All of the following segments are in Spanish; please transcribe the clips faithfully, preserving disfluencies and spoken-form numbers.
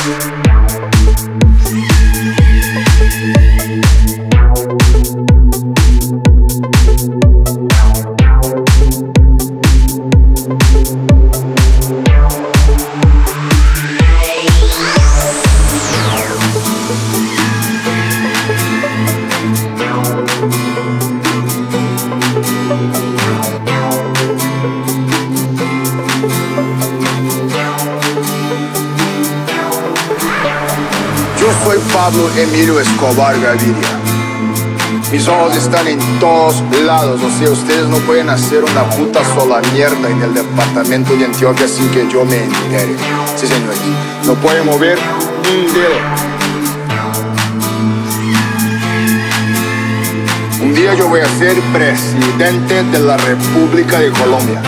Soy Pablo Emilio Escobar Gaviria. Mis ojos están en todos lados, o sea, ustedes no pueden hacer una puta sola mierda en el departamento de Antioquia sin que yo me entere. Sí, señores, no pueden mover un dedo. Un día yo voy a ser presidente de la República de Colombia.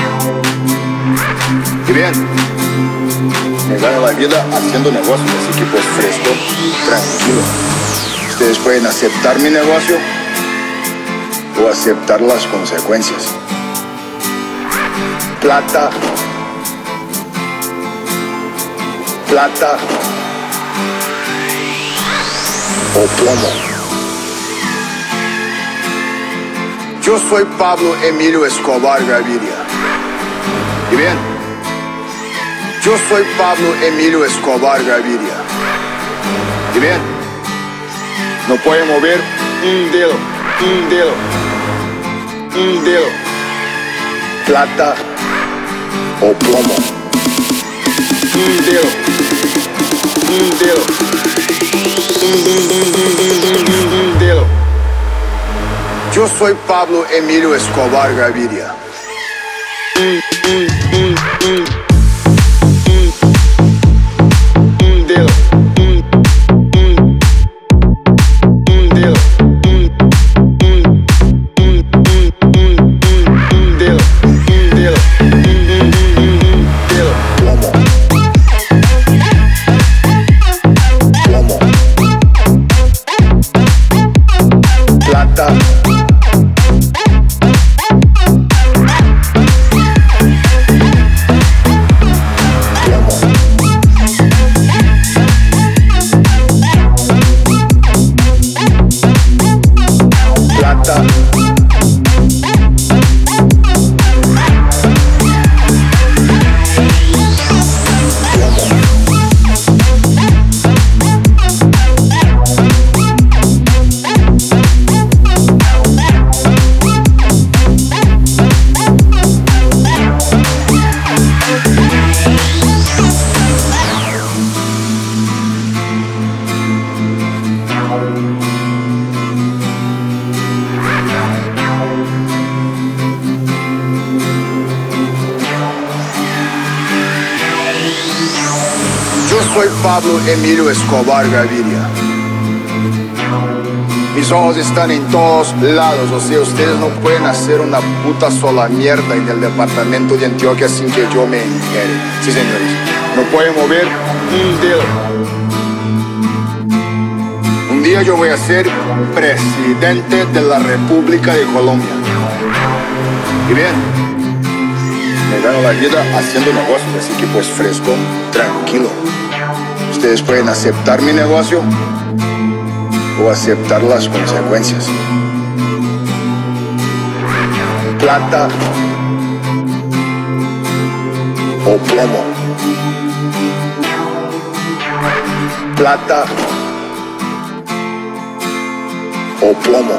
Y bien, me gano la vida haciendo negocios, así que pues fresco, tranquilo. Ustedes pueden aceptar mi negocio o aceptar las consecuencias. Plata, plata o plomo. Yo soy Pablo Emilio Escobar Gaviria. ¿Y bien? Yo soy Pablo Emilio Escobar Gaviria. ¿Y bien? No pueden mover un dedo, un dedo, un dedo. Plata o plomo. Un dedo, un dedo, un, un, un, un, un dedo. Yo soy Pablo Emilio Escobar Gaviria. Un, un, un, un. Soy Pablo Emilio Escobar Gaviria. Mis ojos están en todos lados, o sea, ustedes no pueden hacer una puta sola mierda en el departamento de Antioquia sin que yo me entere. Sí, señores, no pueden mover un dedo. Un día yo voy a ser presidente de la República de Colombia. Y bien, me gano la vida haciendo negocios, así que pues fresco, tranquilo. Ustedes pueden aceptar mi negocio o aceptar las consecuencias. Plata o plomo. Plata o plomo.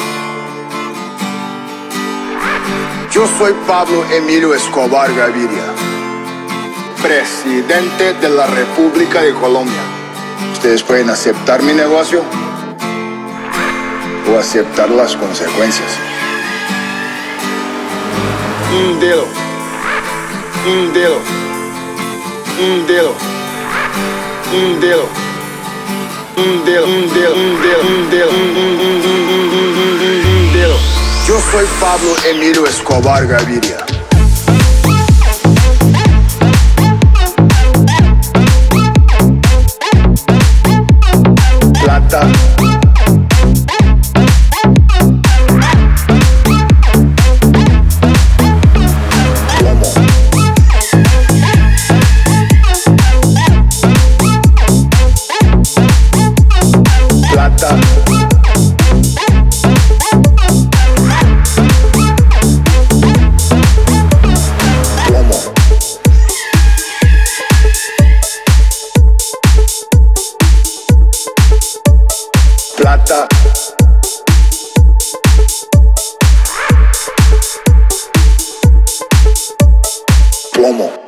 Yo soy Pablo Emilio Escobar Gaviria, presidente de la República de Colombia. Ustedes pueden aceptar mi negocio o aceptar las consecuencias. Un dedo, un dedo, un dedo, un dedo, un dedo, un dedo, un dedo, un dedo, un dedo. Yo soy Pablo Emilio Escobar Gaviria. Plata plomo. plomo.